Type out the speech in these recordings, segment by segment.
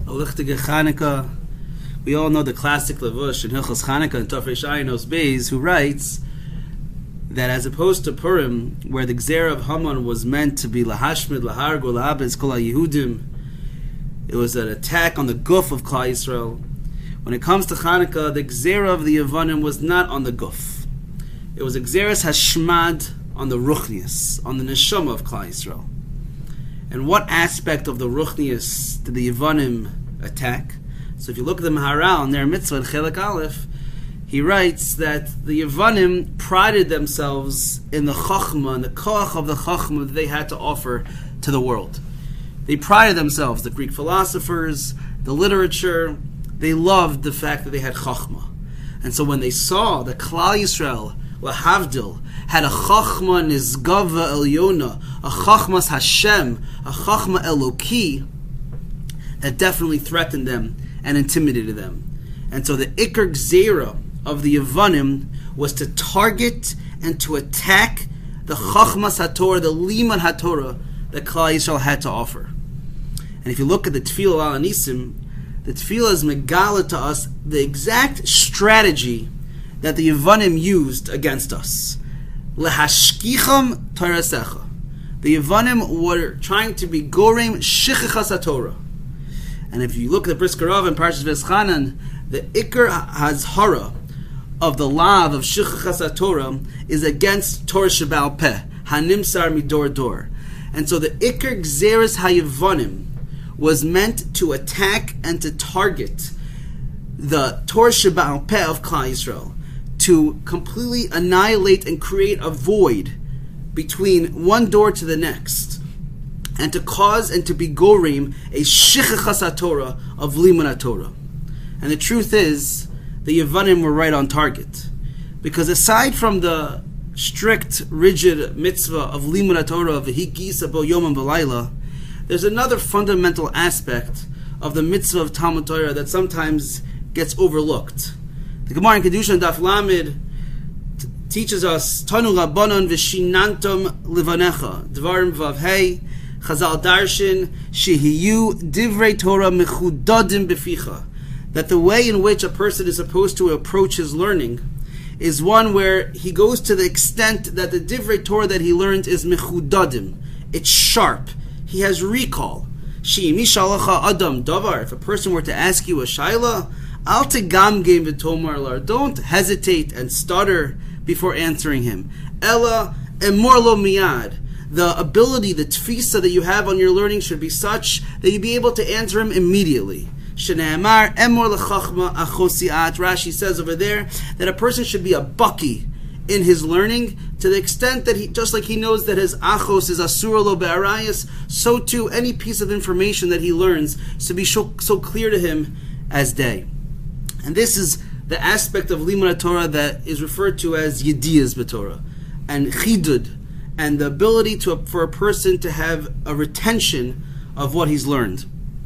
Lichtige Chanukah. We all know the classic Levush in Hilchos Chanukah and Tafrei Shayinos Beis, who writes that as opposed to Purim, where the Gzera of Haman was meant to be Lahashmid, Lahargo, Lahabez, Kol HaYehudim, it was an attack on the guf of Klal Yisrael. When it comes to Chanukah, the Gzera of the Yevanim was not on the guf. It was a Gzeras Hashmad on the Ruchnius, on the Neshama of Klal Yisrael. And what aspect of the Ruchnius did the Yevanim attack? So if you look at the Maharal in their mitzvah in Chelek Aleph, he writes that the Yevanim prided themselves in the Chachma and the Koach of the Chachma that they had to offer to the world. They prided themselves, the Greek philosophers, the literature, they loved the fact that they had Chachma. And so when they saw that Klal Yisrael, Lahavdil, had a Chachma Nizgava Elyona, a Chachmas Hashem, a Chachma Eloki, that definitely threatened them and intimidated them. And so the Iker Gzera of the Yevanim was to target and to attack the Chachmas HaTorah, the Liman HaTorah that Klal Yisrael had to offer. And if you look at the Tefillah Al Anisim, the Tefillah is megala to us the exact strategy that the Yevanim used against us. Lehashkicham Torasecha. The Yevanim were trying to be Gorem Shichichas HaTorah. And if you look at the Brisker Rav in Parshas Veschanan, the Iker Hazhara of the law of Shichichas HaTorah is against Torah Sheba'al Peh, Hanimsar Midor Dor. And so the Iker Gzeres HaYevanim was meant to attack and to target the Torah Sheba'al Peh of Klal Yisrael, to completely annihilate and create a void between one door to the next, and to cause and to be gorim a shichichas HaTorah of liman HaTorah. And the truth is, the Yevanim were right on target, because aside from the strict, rigid mitzvah of liman HaTorah of v'hikisa bo yom v'layla, there's another fundamental aspect of the mitzvah of Talmud Torah that sometimes gets overlooked. The Gemara in Kedusha Daf Lamed teaches us Tanu Rabbanon v'shinantom livanecha Dvarim Vav Hey Chazal Darshan Shehiyu Divrei Torah Mechudadim Beficha, that the way in which a person is supposed to approach his learning is one where he goes to the extent that the Divrei Torah that he learned is Mechudadim. It's sharp. He has recall. Shi Mishalacha Adam Davar. If a person were to ask you a shaila, Al Tegamgem V'tomar Lar. Don't hesitate and stutter before answering him. Ella Emor Lo Miyad. The ability, the tfisa that you have on your learning should be such that you be able to answer him immediately. Shne'amar emor lechachma achosiat. Rashi says over there that a person should be a bucky in his learning to the extent that he, just like he knows that his achos is asura lo be'arayas, so too any piece of information that he learns should be so clear to him as day. And this is the aspect of Limud HaTorah that is referred to as Yediyas b'Torah and Chidud, and the ability for a person to have a retention of what he's learned.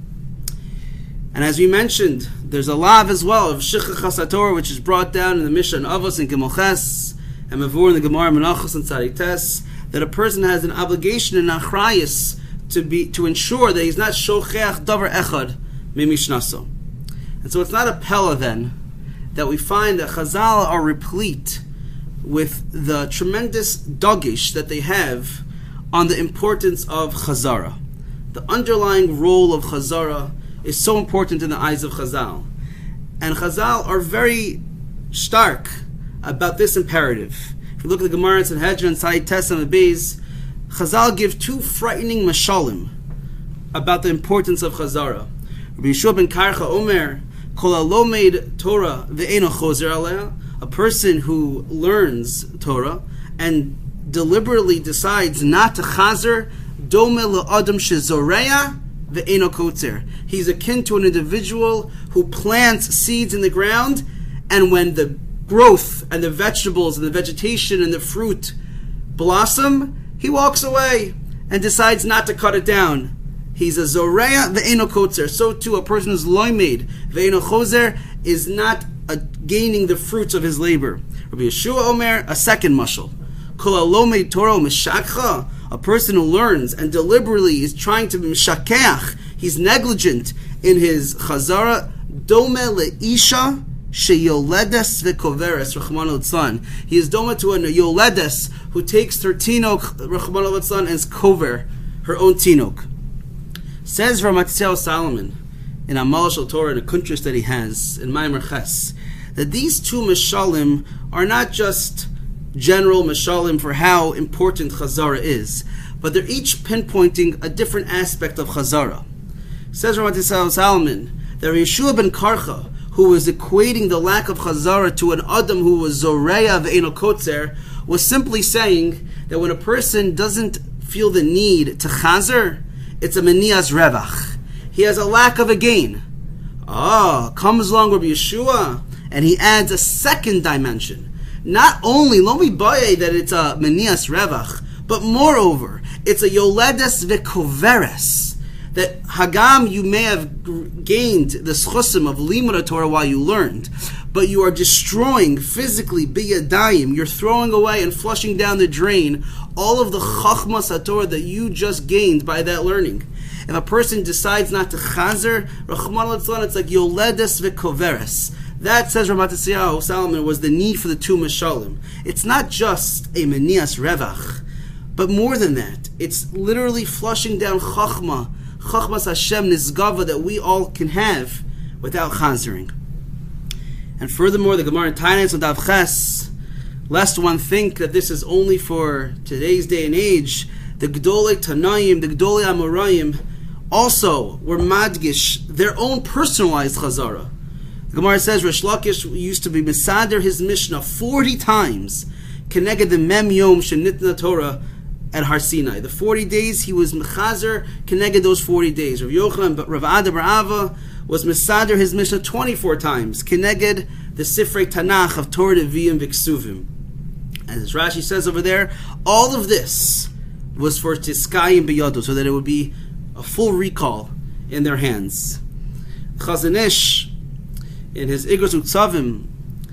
And as we mentioned, there's a lav as well of Shichichas HaTorah, which is brought down in the Mishnah in Avos and Gimel Ches, and Mavur in the Gemara Menachos and Tzaddik Tes, that a person has an obligation in Achrayus to ensure that he's not Shocheach Davar Echad Mimishnaso. And so it's not a pella then that we find that Chazal are replete with the tremendous dogish that they have on the importance of Chazara. The underlying role of Chazara is so important in the eyes of Chazal. And Chazal are very stark about this imperative. If you look at the Gemara in Sanhedrin, Sa'id Tesam and Beis, Chazal give two frightening mashalim about the importance of Chazara. Rabbi Yeshua ben Karcha Omer, Kol halomed Torah ve'eno chozer aleh, a person who learns Torah and deliberately decides not to chazer, dome le'adam shezoreya ve'eno kotzer. He's akin to an individual who plants seeds in the ground, and when the growth and the vegetables and the vegetation and the fruit blossom, he walks away and decides not to cut it down. He's a zoreya ve'eno kotzer. So too, a person who's loimed ve'eno chozer is not gaining the fruits of his labor. Rabbi Yeshua Omer, a second mashal. Kol halomed Torah mishakcha, a person who learns and deliberately is trying to be mishakeach, he's negligent in his Chazara, Dome le'isha sheyoledes v'koveres, Rachmana litzlan. He is doma to a yoledes who takes her tinok, Rachmana litzlan, and is kover, her own tinok. Says Ramatziel Solomon in Amal Shel Torah, in a kuntris that he has in Maimer Ches, that these two mishalim are not just general mishalim for how important Chazara is, but they're each pinpointing a different aspect of Chazara. Says Ramatziel Solomon that Yeshua ben Karcha, who was equating the lack of Chazara to an Adam who was Zoreya v'Eino Kotzer, was simply saying that when a person doesn't feel the need to Chazer, it's a Menias Revach. He has a lack of a gain. Comes along Rabbi Yeshua, and he adds a second dimension. Not only, lo mibaye, that it's a Menias Revach, but moreover, it's a Yoledes v'Koveres. That Hagam, you may have gained the schusim of Limud Torah while you learned, but you are destroying physically biyadayim. You're throwing away and flushing down the drain all of the Chachmas HaTorah that you just gained by that learning. If a person decides not to chazer, Rachmana litzlan, it's like Yoledes v'Koveres. That, says Ramatziel Solomon, was the need for the two mishalim. It's not just a Menias Revach, but more than that. It's literally flushing down Chachmas Hashem Nizgava that we all can have without chazering. And furthermore, the Gemara in Taanis on Daf Ches, lest one think that this is only for today's day and age, the Gdolei Tanaim, the Gdolei Amoraim, also were madgish their own personalized chazara. The Gemara says Rish Lakish used to be mesader his Mishnah 40 times, keneged the Mem Yom Shenitna Torah at Har Sinai. The 40 days he was mechazer keneged those 40 days. Rav Yochanan, Rav Ada bar Ava was mesader his Mishnah 24 times, keneged the Sifrei Tanach of Torah Nevi'im V'Ksuvim. As Rashi says over there, all of this was for Tiskayim B'Yodo, so that it would be a full recall in their hands. Chazon Ish, in his Igros Utzavim,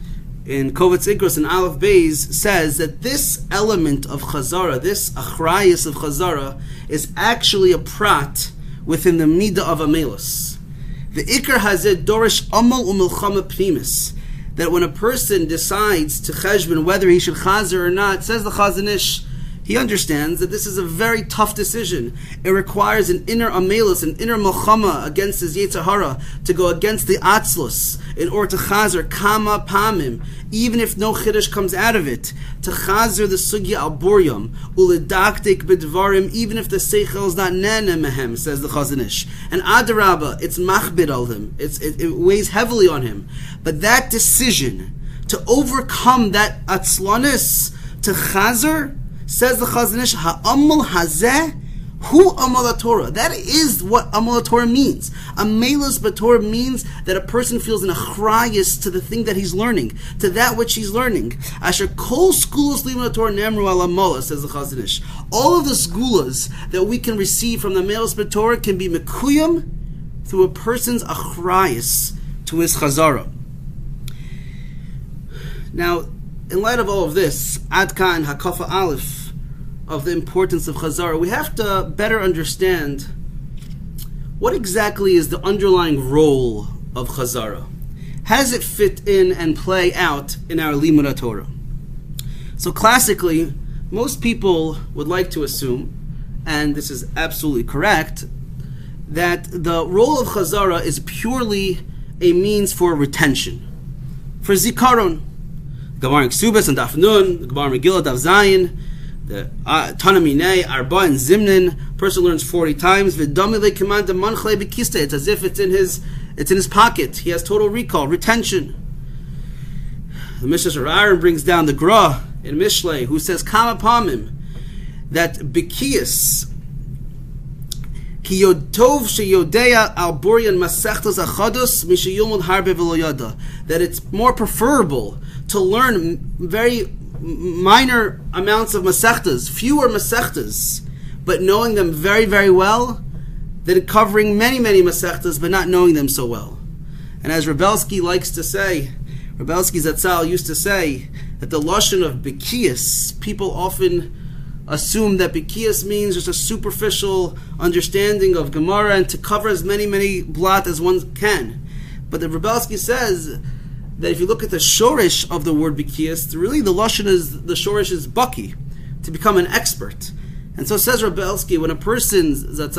in Kovetz Igros and Aleph Beis, says that this element of Chazara, this achrayus of Chazara, is actually a prat within the Midah of Amelus. The Ikar Hazeh Dorish Amal Umilchama Pnimis, that when a person decides to cheshbon whether he should chazer or not, says the Chazon Ish, he understands that this is a very tough decision. It requires an inner amelus, an inner milchama against his Yetzer Hara, to go against the atzlus in order to chazer kama pamim, even if no chiddush comes out of it, to chazer the sugya al buryam uledaktik b'dvarim, even if the seichel is not nene mehem, says the Chazon Ish. And adarabba, it's machbid al him, it weighs heavily on him. But that decision to overcome that atzlanis to chazer, says the Chazon Ish, ha'amal hazeh hu amal Torah. That is what amal Torah means. Amelus b'Torah means that a person feels an achrayus to the thing that he's learning, to that which he's learning. Asher kol skulas limud Torah nemru al amola, says the Chazon Ish. All of the skulas that we can receive from the amelus b'Torah can be mekuyam through a person's achrayus to his chazara. Now, in light of all of this, Adka and Hakafa Aleph, of the importance of Chazara, we have to better understand what exactly is the underlying role of Chazara. How does it fit in and play out in our Limud Torah? So classically, most people would like to assume, and this is absolutely correct, that the role of Chazara is purely a means for retention, for zikaron. Gemara in Ksubas and Daf Nun, the Gemara Megillah Daf Zayin, the Tanamine, Arba and Zimnin, person learns 40 times. V'damile command the manchle b'kiste. It's as if it's in his pocket. He has total recall, retention. The Mishnah Aaron brings down the Gra in Mishlei, who says Kama Pamim, that b'kiyas ki yodtov sheyodea al burian masechtos achados mishayumud harbe v'lo yada, that it's more preferable to learn very minor amounts of masechtas, fewer masechtas, but knowing them very, very well, than covering many, many masechtas, but not knowing them so well. And as Rebelsky likes to say, Rebelsky Zatzal used to say, that the lashon of bekiyas, people often assume that Bikiyas means just a superficial understanding of Gemara and to cover as many blot as one can. But the Rebelsky says that if you look at the shorish of the word Bikiyas, really the lashon is, the shorish is baki, to become an expert. And so says Rebelsky, when a person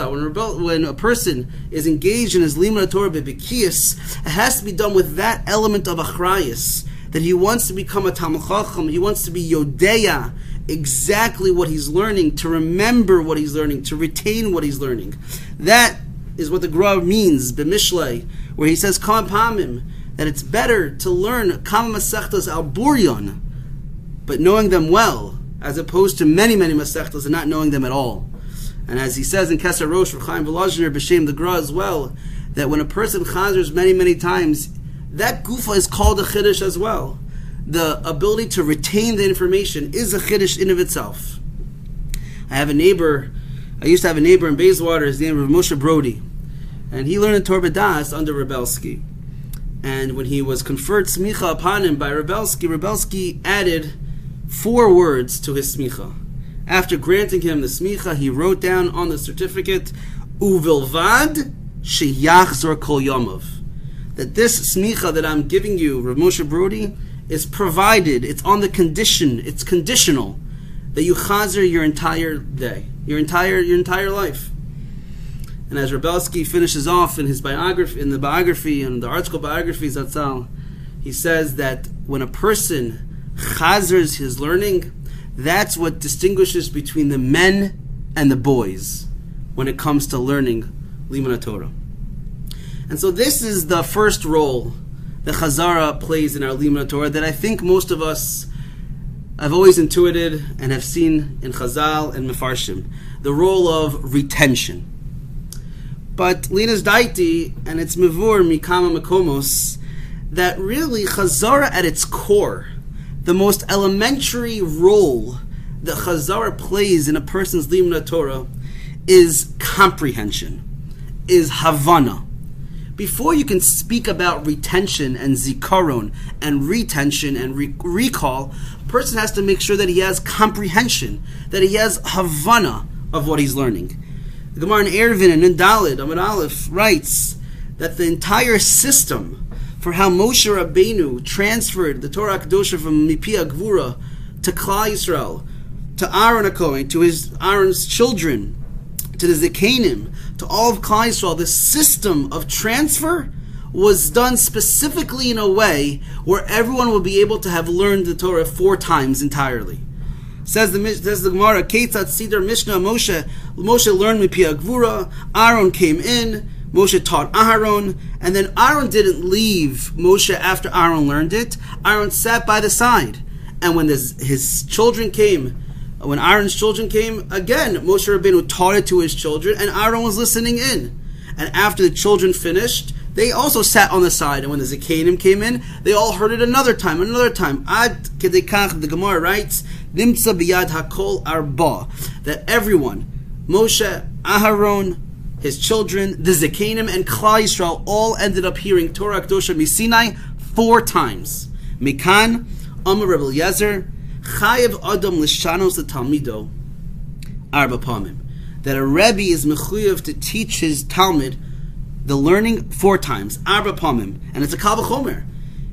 is engaged in his limud Torah b'Bikiyas, it has to be done with that element of achrayus, that he wants to become a Talmid Chacham, he wants to be Yodeya, exactly what he's learning, to remember what he's learning, to retain what he's learning. That is what the Gra means, b'Mishlei, where he says, Kam Pamim, that it's better to learn Kama Masechtas al Buryon, but knowing them well, as opposed to many Masechtas and not knowing them at all. And as he says in Keser Rosh for Chaim Volozhiner, B'Shem the Gra as well, that when a person chazers many times, that gufa is called a chiddush as well. The ability to retain the information is a chiddush in of itself. I used to have a neighbor in Bayswater, his name was Moshe Brody, and he learned Torah B'das under Rebelsky. And when he was conferred smicha upon him by Rebelsky added 4 words to his smicha. After granting him the smicha, he wrote down on the certificate, Uvilvad sheyachzor kol yomav, that this smicha that I'm giving you, Rav Moshe Brody, is provided, it's on the condition, it's conditional, that you chazer your entire day, your entire life. And as Rebelsky finishes off in his biography, in the the article biography, Zatzal, he says that when a person chazers his learning, that's what distinguishes between the men and the boys when it comes to learning Limud Torah. And so this is the first role that Chazara plays in our Limud Torah that I think most of us have always intuited and have seen in Chazal and Mefarshim, the role of retention. But Linas Daiti, and it's Mevur Mikama Makomos, that really Chazara at its core, the most elementary role that Chazara plays in a person's Limud Torah is comprehension, is Havana. Before you can speak about retention and zikaron and retention and recall, a person has to make sure that he has comprehension, that he has Havana of what he's learning. The Gemara in Eruvin and in Daled, Amud Aleph, writes that the entire system for how Moshe Rabbeinu transferred the Torah Kedosha from Mipi Gvura to Klal Yisrael, to Aaron HaKohen, to Aaron's children, to the Zekanim, to all of Klal Yisrael, the system of transfer was done specifically in a way where everyone will be able to have learned the Torah 4 times entirely. Says the Gemara, Keitzat Siddur Mishnah, Moshe learned Mipi Gvura, Aaron came in, Moshe taught Aharon, and then Aaron didn't leave Moshe after Aaron learned it. Aaron sat by the side. And when his children came, when Aaron's children came, again, Moshe Rabbeinu taught it to his children, and Aaron was listening in. And after the children finished, they also sat on the side. And when the Zekanim came in, they all heard it another time. Ad kedekach, the Gemara writes, Nimtza biyad hakol arba, that everyone, Moshe, Aharon, his children, the Zekanim, and Klal Yisrael all ended up hearing Torah Kedosha Misinai 4 times. Mikan, Amar Rebbe Eliezer, Chayev Adam Lishanos Talmido, Arba Pamim, that a Rebbe is mechuyev to teach his Talmud the learning 4 times, Arba Pamim, and it's a Kal V'chomer.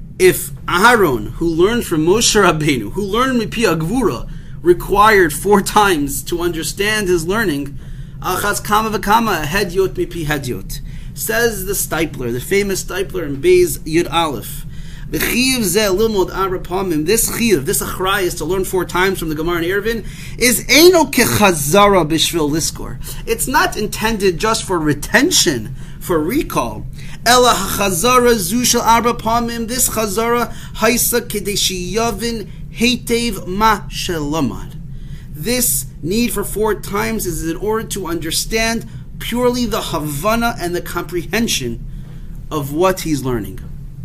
If Aharon, who learned from Moshe Rabbeinu, who learned Mipi Gvura, required 4 times to understand his learning, Achaz kama v'kama hedyot mipi hedyot. Says the Stipler, the famous Stipler in Beis Yud Aleph. V'chiv zeh limod arba pamim. This chiv, this achrayus to learn 4 times from the Gemara in Eruvin is eino kechazara b'shvil liskor. It's not intended just for retention, for recall. Ela hachazara zu shel arba pamim. This chazara haisa kedei sheyavin heitev ma shelamad. This need for 4 times is in order to understand purely the Havana and the comprehension of what he's learning.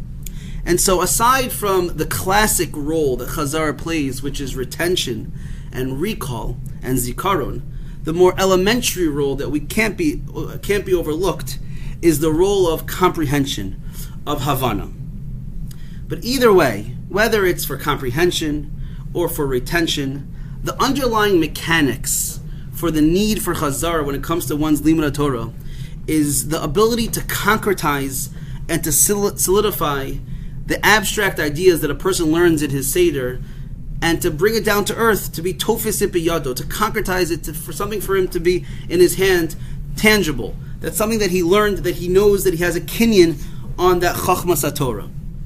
And so aside from the classic role that Chazara plays, which is retention and recall and zikaron, the more elementary role that we can't be overlooked is the role of comprehension, of Havana. But either way, whether it's for comprehension or for retention, the underlying mechanics for the need for Chazara when it comes to one's Limud Torah is the ability to concretize and to solidify the abstract ideas that a person learns in his Seder, and to bring it down to earth, to be tofis biyado, to concretize it, for something for him to be in his hand, tangible. That's something that he learned, that he knows, that he has a kinyan on that Chachmas HaTorah.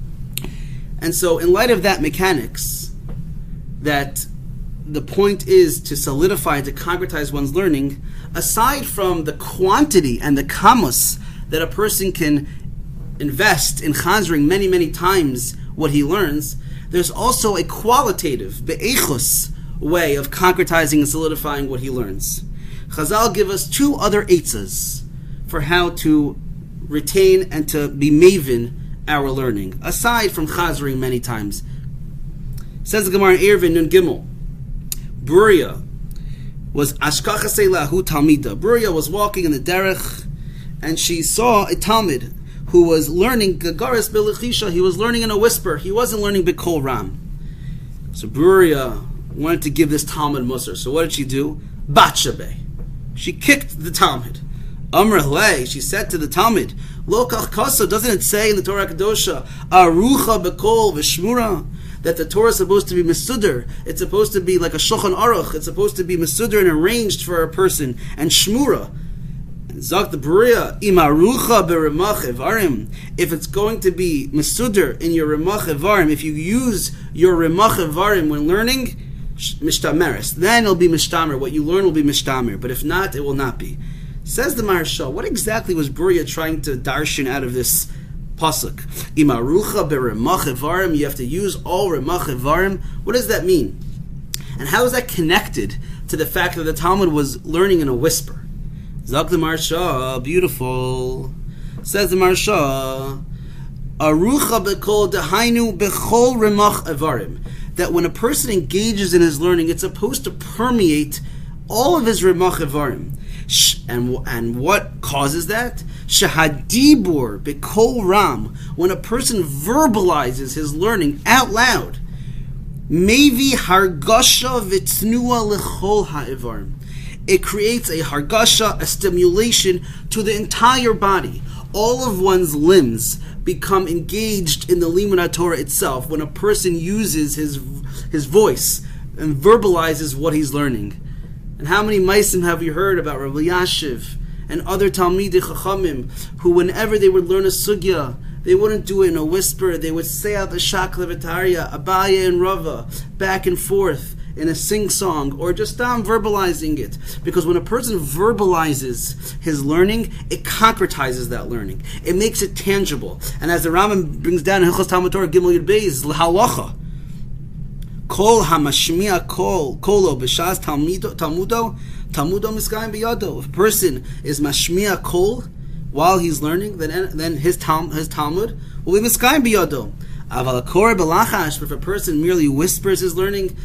And so, in light of that mechanics, that the point is to solidify, to concretize one's learning, aside from the quantity and the kamos that a person can invest in chazring many, many times what he learns, there's also a qualitative, be'echus, way of concretizing and solidifying what he learns. Chazal give us two other eitzas for how to retain and to be maven our learning, aside from chazring many times. Says the Gemara in Eruvin Nun Gimel, Bruria was ashkachasei lahu talmida. Bruria was walking in the derech, and she saw a talmid who was learning gagaris belichisha. He was learning in a whisper. He wasn't learning b'kol ram. So Bruria wanted to give this talmid musar. So what did she do? Batshabe. She kicked the talmid. Amrah, she said to the talmid, Lo kach kasa, doesn't it say in the Torah Kadosha, Arucha b'kol v'shmura, that the Torah is supposed to be mesuder? It's supposed to be like a shulchan aruch. It's supposed to be mesuder and arranged for a person, and shmura. Zak the Beria, imarucha berimach evarim. If it's going to be mesuder in your rimach evarim, if you use your rimach evarim when learning, mishtameres, then it'll be mishtamer. What you learn will be mishtamer. But if not, it will not be. Says the Maharsha, what exactly was Beria trying to darshan out of this pasuk? Imarucha berimach evarim. You have to use all rimach evarim. What does that mean? And how is that connected to the fact that the Talmud was learning in a whisper? Zak the Maharsha, beautiful. Says the Maharsha, Arucha b'kol dehainu b'chol rimach evarim. That when a person engages in his learning, it's supposed to permeate all of his rimach evarim. And what causes that? Shahadibur b'kol ram. When a person verbalizes his learning out loud, mevi hargasha v'tnua l'chol ha'evarim. It creates a hargasha, a stimulation to the entire body. All of one's limbs become engaged in the Limud HaTorah itself when a person uses his voice and verbalizes what he's learning. And how many maisim have you heard about Rav Elyashiv and other Talmidei Chachamim who, whenever they would learn a sugya, they wouldn't do it in a whisper. They would say out the Shakla V'Tarya, Abaya and Rava, back and forth, in a sing-song, or just verbalizing it. Because when a person verbalizes his learning, it concretizes that learning. It makes it tangible. And as the Rambam brings down in Hilchos Talmud Torah Gimel Yud Beis, l'halacha, kol hamashmiya kolo b'shas talmudo miskayim biyado. If a person is mashmiya kol while he's learning, then his Talmud will be miskayim biyado. Aval akor b'lachash, if a person merely whispers his learning,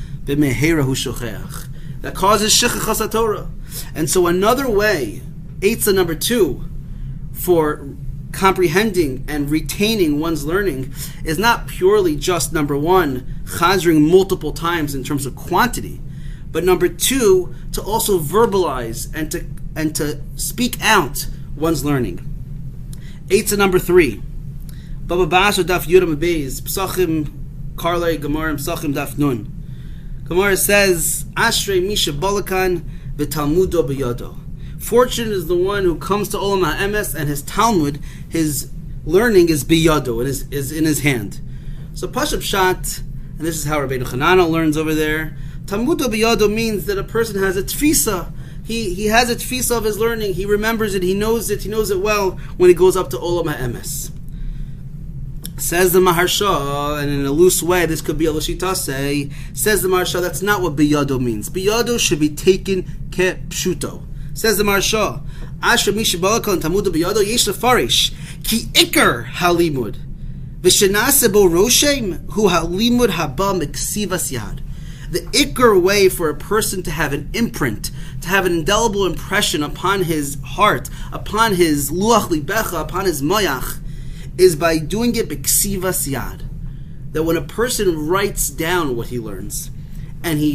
that causes shechachas HaTorah. And so another way, eitzah number 2, for comprehending and retaining one's learning is not purely just, number 1, chazring multiple times in terms of quantity, but number 2, to also verbalize and to speak out one's learning. Eitzah number 3, Baba Basha Daf Yudam Beis, Psachim Karlei Gemarim Psachim Daf Nun. Gemara says, Ashrei Misha Balakan v'Talmudo b'yado. Fortunate is the one who comes to Olam HaEmes and his Talmud, his learning is b'yado, it is in his hand. So Pashup Pshat, and this is how Rabbeinu Chananel learns over there, Talmudo b'yado means that a person has a tfisa. He has a tfisa of his learning, he remembers it, he knows it well when he goes up to Olam HaEmes. Says the Maharsha, and in a loose way, this could be a Lashitase, says the Maharsha, that's not what biyado means. Biyado should be taken ke pshuto. Says the Maharsha, Asher misha balakon tamudo biyado yesh lefarish, ki ikar halimud, v'shenase bo roshem, hu halimud haba meksivas yad. The ikar way for a person to have an imprint, to have an indelible impression upon his heart, upon his luach libecha, upon his mayach, is by doing it b'ksivas yad. That when a person writes down what he learns, and he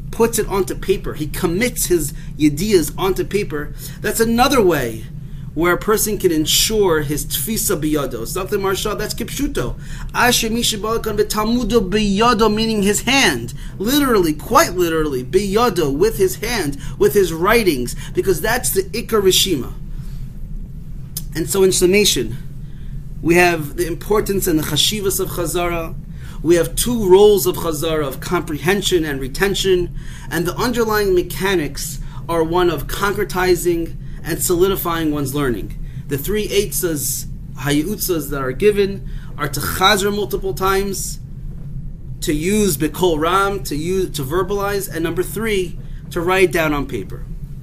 puts it onto paper. He commits his ideas onto paper. That's another way where a person can ensure his tfisa biyado. Something Marsha, that's kipshuto. Asher mishabalakan betalmudo biyado, meaning his hand. Literally, quite literally, biyado, with his hand, with his writings, because that's the ikar rishima. And so in summation, we have the importance and the chashivas of Chazara. We have two roles of Chazara, of comprehension and retention, and the underlying mechanics are one of concretizing and solidifying one's learning. The three eitzas, hayutzas that are given are to chazer multiple times, to use b'kol ram, to verbalize, and number three, to write down on paper.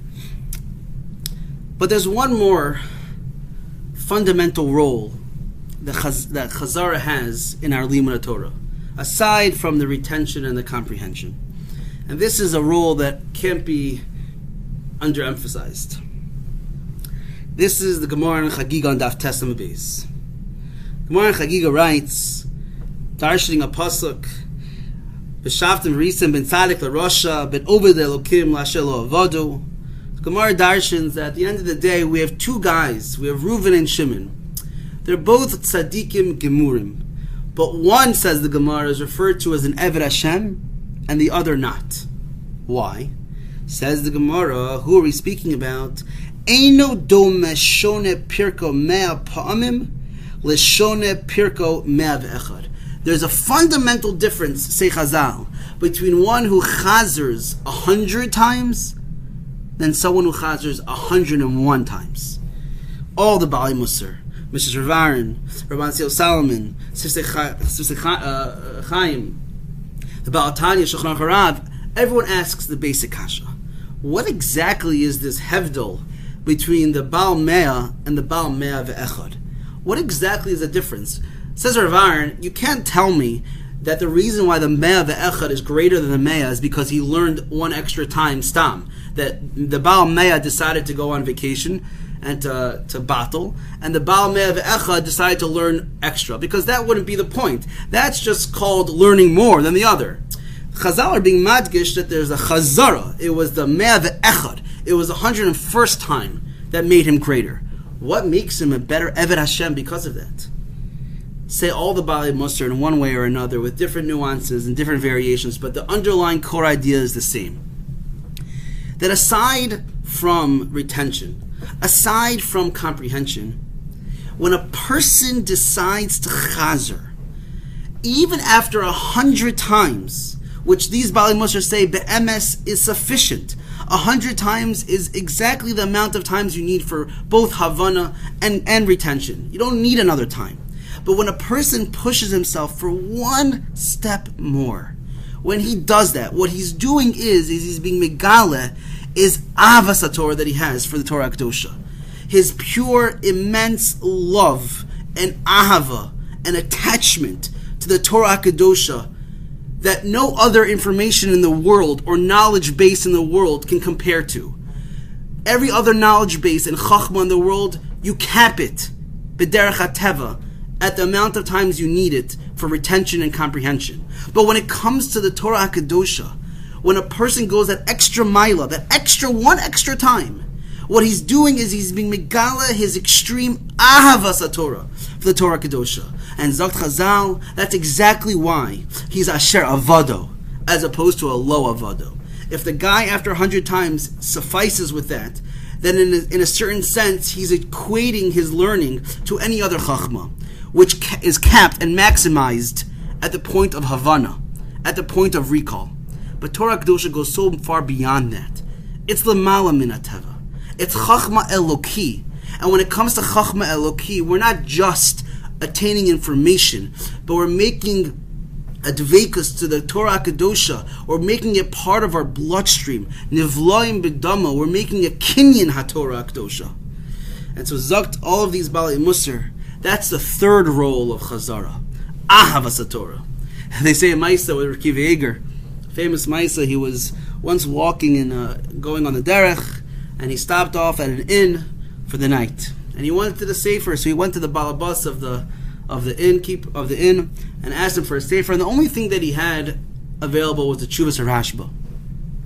But there's one more fundamental role that Chazara has in our Limud Torah, aside from the retention and the comprehension. And this is a role that can't be underemphasized. This is the Gemara in Chagiga on Daf Tesam Beis. Gemara in Chagiga writes, darshaning a pasuk, B'shavtim Risim ben Tzadik LaRosha ben Obed Elokim Lashelo Avadu. Gemara darshans that at the end of the day we have two guys. We have Reuven and Shimon. They're both tzaddikim gemurim, but one, says the Gemara, is referred to as an Eved Hashem, and the other not. Why? Says the Gemara, who are we speaking about? Eino dome shone pirko mea pa'amim leshone pirko mea ve'echad. There's a fundamental difference, say Chazal, between one who chazers 100 times than someone who chazers 101 times. All the Bali Musar, Mrs. Ravarin, Rabban Tzil Salomon, Sifsei Chaim, the Baal Tanya, Shulchan Aruch Harav, everyone asks the basic kasha. What exactly is this hevdol between the Baal Mea and the Baal Mea ve'echad? What exactly is the difference? Says Ravarin, you can't tell me that the reason why the Mea ve'echad is greater than the Mea is because he learned one extra time stam. That the Baal Mea decided to go on vacation and to battle, and the Baal Mea ve'echad decided to learn extra, because that wouldn't be the point. That's just called learning more than the other. Chazal are being madgish that there's a chazara. It was the Mea ve'echad. It was the 101st time that made him greater. What makes him a better Eved Hashem because of that? Say all the Baalei Musar in one way or another with different nuances and different variations, but the underlying core idea is the same. That aside from retention, aside from comprehension, when a person decides to chazer, even after 100 times, which these Baalei Musar say be'emes is sufficient, 100 times is exactly the amount of times you need for both Havana and retention. You don't need another time. But when a person pushes himself for one step more, when he does that, what he's doing is he's being megale, is Avas Torah that he has for the Torah Kedosha. His pure, immense love and ahava and attachment to the Torah Kedosha that no other information in the world or knowledge base in the world can compare to. Every other knowledge base and chachma in the world, you cap it, b'derech hateva, at the amount of times you need it for retention and comprehension. But when it comes to the Torah HaKadosha, when a person goes that extra mila, that one extra time, what he's doing is he's being megala his extreme ahavas Torah for the Torah Kedosha. And Zakt Chazal, that's exactly why he's asher avado, as opposed to a lo avado. If the guy after 100 times suffices with that, then in a certain sense he's equating his learning to any other chachma, which is capped and maximized at the point of Havana, at the point of recall. But Torah Kedosha goes so far beyond that. It's lemala min hateva. It's Chachma Eloki. And when it comes to Chachma Eloki, we're not just attaining information, but we're making a dveikus to the Torah Kedosha. We're making it part of our bloodstream. Nivloim b'dama. We're making a kinyan HaTorah Kedosha. And so Zakt, all of these Baalei Musar, that's the third role of Chazara. Ahavas Torah. They say in Maisa with Rekiv Eger, famous Maisa, he was once walking and going on the derech, and he stopped off at an inn for the night. And he wanted to the sefer, so he went to the balabas of the inn and asked him for a sefer. And the only thing that he had available was the Tshuvas Rashba.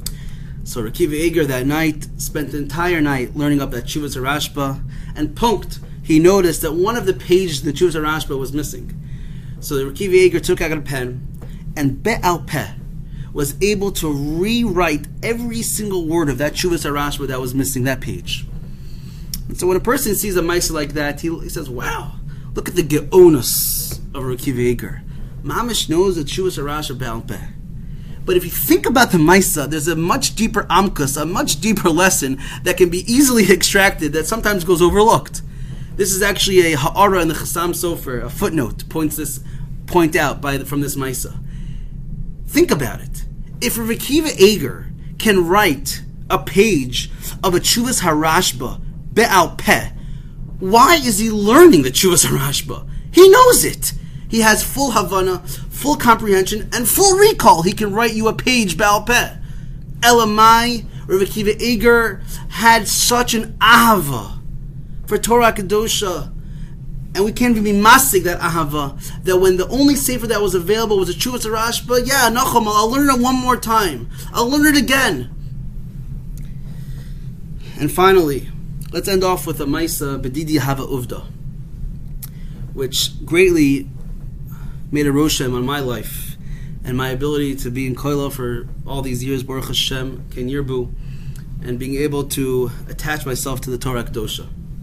So Rekiva Eger that night spent the entire night learning up that Tshuvas HaRashba, and punkt, he noticed that one of the pages in the Tshuvas HaRashba was missing. So the Rekiva Eger took out a pen and Be'al Peh was able to rewrite every single word of that Tshuvas HaRashba that was missing, that page. And so when a person sees a Maisa like that, he says, wow, look at the Ge'onus of Rekiva Eger. Mamish knows the Tshuvas HaRashba Be'al Peh. But if you think about the Maisa, there's a much deeper amkus, a much deeper lesson that can be easily extracted that sometimes goes overlooked. This is actually a ha'ara in the Chassam Sofer, a footnote, point out from this Maisa. Think about it. If Rekiva Eger can write a page of a Tshuvas HaRashba Be'al Peh, why is he learning the Tshuvas HaRashba? He knows it. He has full Havana, full comprehension, and full recall. He can write you a page Be'al Peh. Elamai, Rekiva Eger had such an ahava for Torah Kedosha, and we can't even be masig that ahava, that when the only sefer that was available was a Tshuvas HaRashba, yeah, Nachum, I'll learn it one more time. I'll learn it again. And finally, let's end off with a Maisa B'didi Hava Uvda, which greatly made a roshem on my life and my ability to be in Koilo for all these years, Baruch Hashem, Ken Yirbu, and being able to attach myself to the Torah Kedosha.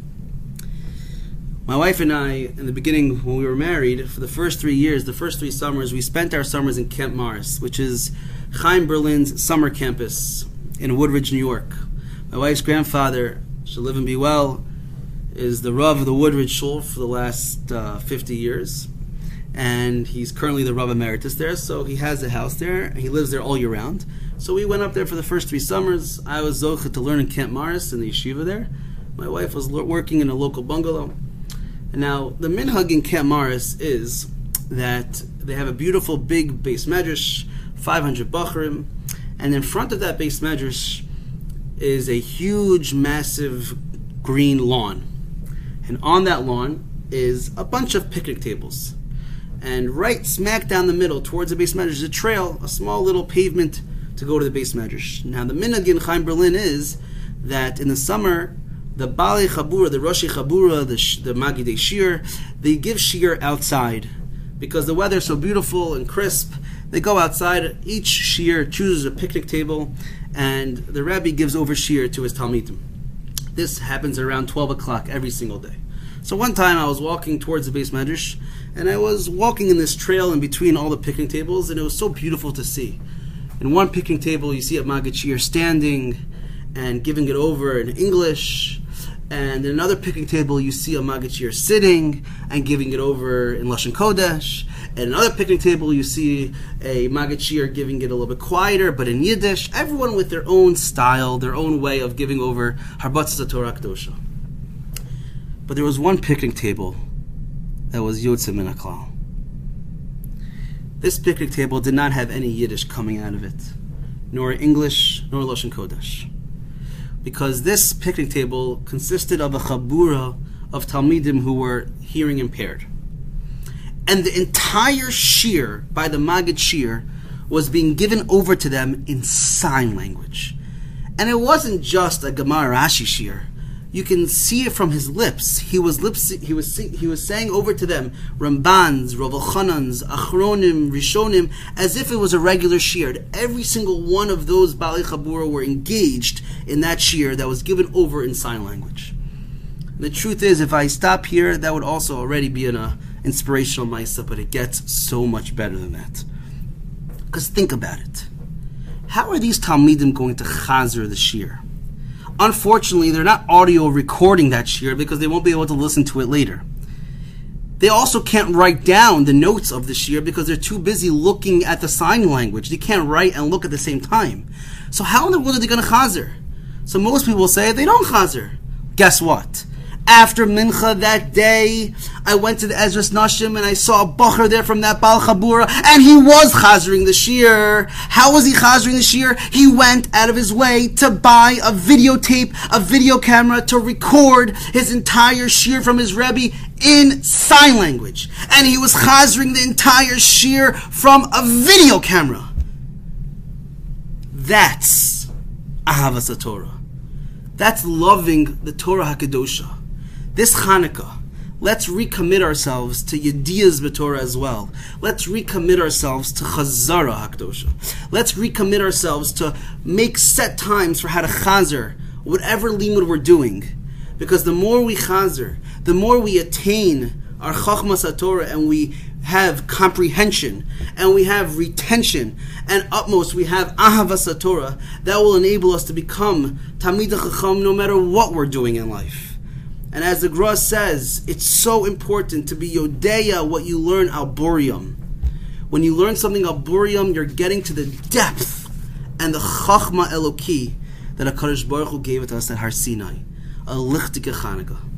My wife and I, in the beginning when we were married, for the first 3 years, the first 3 summers, we spent our summers in Camp Morris, which is Chaim Berlin's summer campus in Woodridge, New York. My wife's grandfather, shall live and be well, is the Rav of the Woodridge Shul for the last 50 years. And he's currently the Rav Emeritus there, so he has a house there, and he lives there all year round. So we went up there for the first 3 summers. I was zocheh to learn in Camp Morris in the yeshiva there. My wife was working in a local bungalow. And now, the minhag in Camp Morris is that they have a beautiful big base medrash, 500 bacharim, and in front of that base medrash is a huge, massive green lawn. And on that lawn is a bunch of picnic tables. And right smack down the middle, towards the base medrash, is a trail, a small little pavement to go to the base medrash. Now, the minhag in Chaim Berlin is that in the summer, the Balei Chabura, the Roshi Chabura, the Magidei Shir, they give Shir outside. Because the weather is so beautiful and crisp, they go outside. Each Shir chooses a picnic table, and the Rebbe gives over Shir to his Talmidim. This happens around 12 o'clock every single day. So one time I was walking towards the base medrash, and I was walking in this trail in between all the picnic tables, and it was so beautiful to see. In one picnic table, you see a Maggid Shir standing and giving it over in English, and in another picnic table, you see a Maggid Shir sitting and giving it over in Lashon Kodesh. And another picnic table, you see a Maggid Shir giving it a little bit quieter, but in Yiddish. Everyone with their own style, their own way of giving over Harbatzas Torah Kedosha. But there was one picnic table that was Yotzei Min HaKlal. This picnic table did not have any Yiddish coming out of it, nor English, nor Lashon Kodesh. Because this picnic table consisted of a chabura of Talmidim who were hearing impaired. And the entire shir by the Maggid Shir was being given over to them in sign language. And it wasn't just a Gemara Rashi shir. You can see it from his lips. He was saying over to them Rambans, Rav Elchanans, Achronim, Rishonim, as if it was a regular shir. Every single one of those Balei Chabura were engaged in that shir that was given over in sign language. And the truth is, if I stop here, that would also already be an inspirational Maisa, but it gets so much better than that. Because think about it. How are these Talmidim going to chazer the shir? Unfortunately, they're not audio recording that shir because they won't be able to listen to it later. They also can't write down the notes of the shir because they're too busy looking at the sign language. They can't write and look at the same time. So how in the world are they going to chazer? So most people say they don't chazer. Guess what? After Mincha that day, I went to the Ezras Nashim and I saw a bacher there from that Baal Chabura, and he was chazering the shir. How was he chazering the shir? He went out of his way to buy a videotape, a video camera, to record his entire shir from his Rebbe in sign language. And he was chazering the entire shir from a video camera. That's Ahavas Torah. That's loving the Torah HaKadosha. This Hanukkah, let's recommit ourselves to Yediyas B'Torah as well. Let's recommit ourselves to Chazara HaKadosha. Let's recommit ourselves to make set times for how to Chazer, whatever limud we're doing. Because the more we Chazer, the more we attain our Chachmas HaTorah and we have comprehension and we have retention and utmost we have Ahavas HaTorah, that will enable us to become Talmidei Chacham no matter what we're doing in life. And as the Gra says, it's so important to be Yodeya what you learn al Burium. When you learn something al Burium, you're getting to the depth and the Chachma Eloki that HaKadosh Baruch Hu gave it to us at Har Sinai. A lichtike Chanukah.